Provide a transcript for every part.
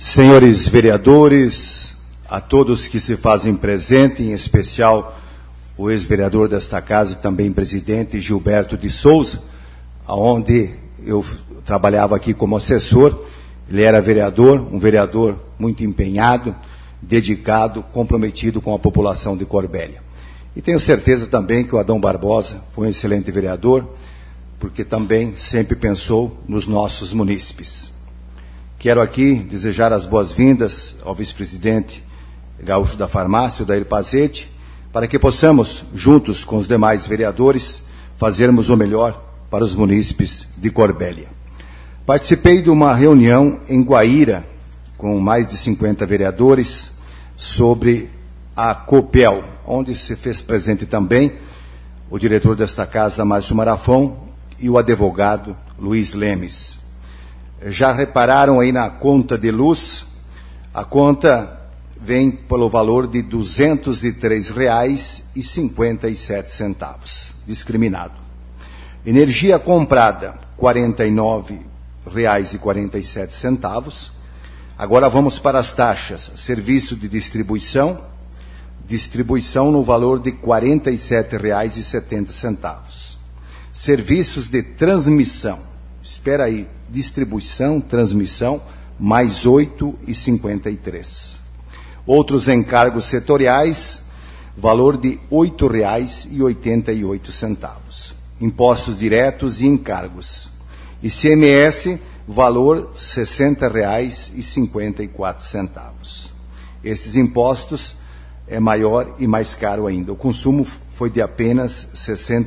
Senhores vereadores, a todos que se fazem presente, em especial o ex-vereador desta casa, também presidente, Gilberto de Souza, onde eu trabalhava aqui como assessor. Ele era vereador, um vereador muito empenhado, dedicado, comprometido com a população de Corbélia. E tenho certeza também que o Adão Barbosa foi um excelente vereador, porque também sempre pensou nos nossos munícipes. Quero aqui desejar as boas-vindas ao vice-presidente gaúcho da farmácia, o Dair Pazete, para que possamos, juntos com os demais vereadores, fazermos o melhor para os munícipes de Corbélia. Participei de uma reunião em Guaíra, com mais de 50 vereadores, sobre a COPEL, onde se fez presente também o diretor desta casa, Márcio Marafão, e o advogado Luiz Lemes. Já repararam aí na conta de luz? A conta vem pelo valor de R$ 203,57, discriminado. Energia comprada, R$ 49,47. Agora vamos para as taxas. Serviço de distribuição no valor de R$ 47,70. Serviços de transmissão, espera aí, distribuição, transmissão, mais R$ 8,53. Outros encargos setoriais, valor de R$ 8,88. Impostos diretos e encargos. ICMS, valor R$ 60,54. Estes impostos é maior e mais caro ainda. O consumo foi de apenas R$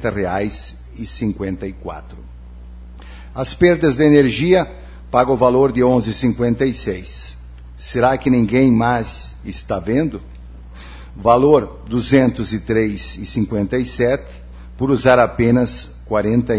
60,54. As perdas de energia pagam o valor de R$ 11,56. Será que ninguém mais está vendo? Valor R$ 203,57 por usar apenas R$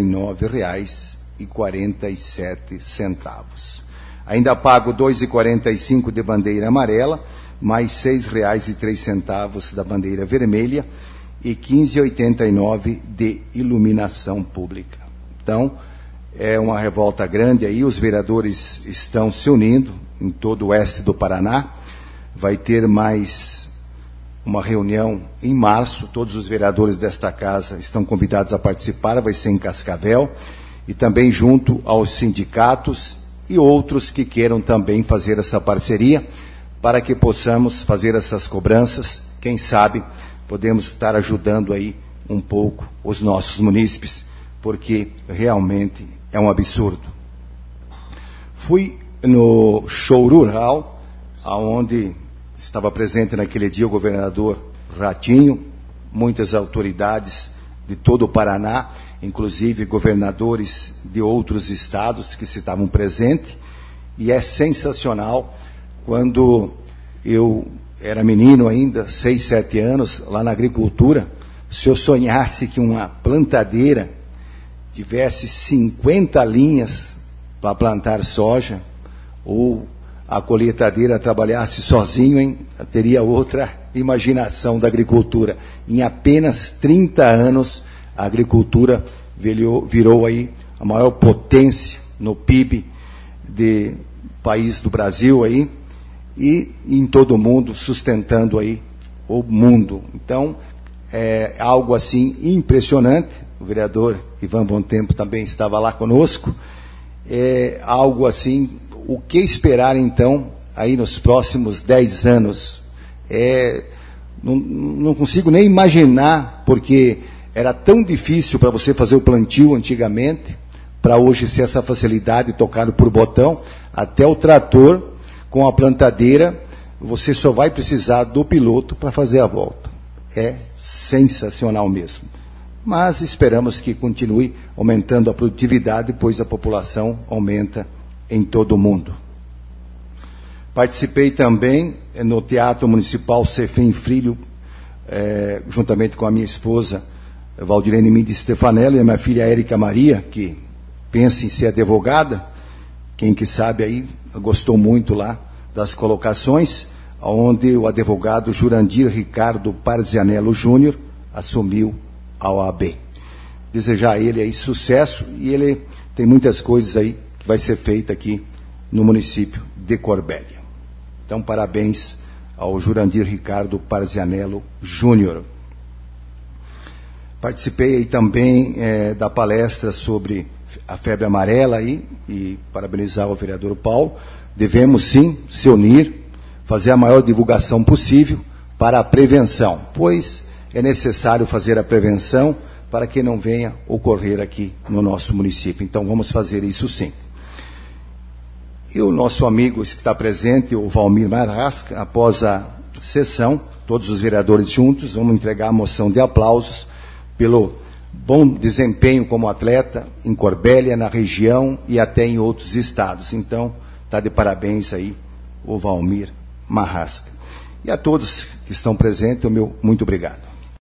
49,47. Ainda pago R$ 2,45 de bandeira amarela, mais R$ 6,03 da bandeira vermelha e R$ 15,89 de iluminação pública. Então, é uma revolta grande aí, os vereadores estão se unindo em todo o oeste do Paraná. Vai ter mais uma reunião em março, todos os vereadores desta casa estão convidados a participar, vai ser em Cascavel, e também junto aos sindicatos e outros que queiram também fazer essa parceria, para que possamos fazer essas cobranças. Quem sabe podemos estar ajudando aí um pouco os nossos munícipes, porque realmente é um absurdo. Fui no show rural, onde estava presente naquele dia o governador Ratinho, muitas autoridades de todo o Paraná, inclusive governadores de outros estados que se estavam presentes, e é sensacional. Quando eu era menino ainda, 6, 7 anos, lá na agricultura, se eu sonhasse que uma plantadeira tivesse 50 linhas para plantar soja, ou a colheitadeira trabalhasse sozinho, eu teria outra imaginação da agricultura. Em apenas 30 anos, a agricultura virou aí a maior potência no PIB do país do Brasil aí, e em todo o mundo, sustentando aí o mundo. Então, é algo assim impressionante. O vereador Ivan Bom Tempo também estava lá conosco. É algo assim, o que esperar então aí nos próximos 10 anos? Não consigo nem imaginar, porque era tão difícil para você fazer o plantio antigamente, para hoje ser essa facilidade tocado por botão, até o trator com a plantadeira, você só vai precisar do piloto para fazer a volta. É sensacional mesmo. Mas esperamos que continue aumentando a produtividade, pois a população aumenta em todo o mundo. Participei também no Teatro Municipal Cefim Filho, juntamente com a minha esposa, Valdirene Mendes Stefanello, e a minha filha Érica Maria, que pensa em ser advogada. Quem que sabe aí gostou muito lá das colocações, onde o advogado Jurandir Ricardo Parzianello Júnior assumiu a OAB. Desejar a ele aí sucesso, e ele tem muitas coisas aí que vai ser feita aqui no município de Corbélia. Então, parabéns ao Jurandir Ricardo Parzianello Júnior. Participei aí também da palestra sobre a febre amarela aí, e parabenizar o vereador Paulo. Devemos, sim, se unir, fazer a maior divulgação possível para a prevenção, pois é necessário fazer a prevenção para que não venha ocorrer aqui no nosso município. Então, vamos fazer isso sim. E o nosso amigo que está presente, o Valmir Marrasca, após a sessão, todos os vereadores juntos, vamos entregar a moção de aplausos pelo bom desempenho como atleta em Corbélia, na região e até em outros estados. Então, está de parabéns aí o Valmir Marrasca. E a todos que estão presentes, o meu muito obrigado.